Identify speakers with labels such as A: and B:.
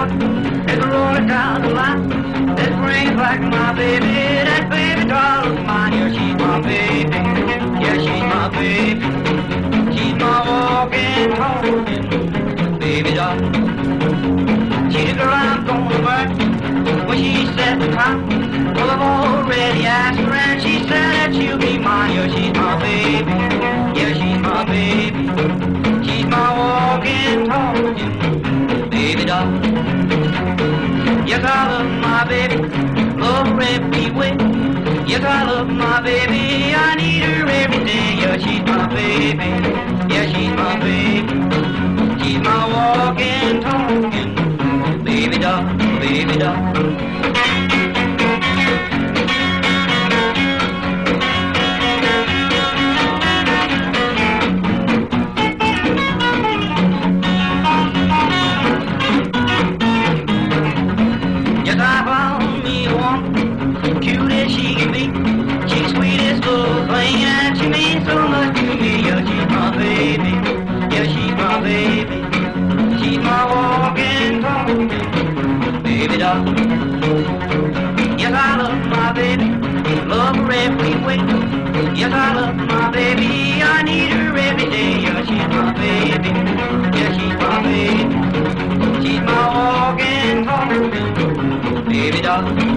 A: heart. Let's roll it down the line. Let's bring it back, my baby. That baby doll of mine. Yeah, she's my baby. Yeah, she's my baby. She's my walking, talking baby doll. She's the girl I'm gonna marry when she said the time. Well, I've already asked her and she said that she'll be mine. Yeah, she's my baby. Yeah, she's my baby. She's my walking, talking baby doll. Yes, I love my baby, love her every way. Yes, I love my baby, I need her every day. Yeah, she's my baby. Yeah, she's my baby. She's my walking, talking baby doll, baby doll. Baby doll. Yes, I love my baby, love her every way. Yes, I love my baby, I need her every day. Yeah, she's my baby, yeah, she's my baby. She's my walking, talking baby doll.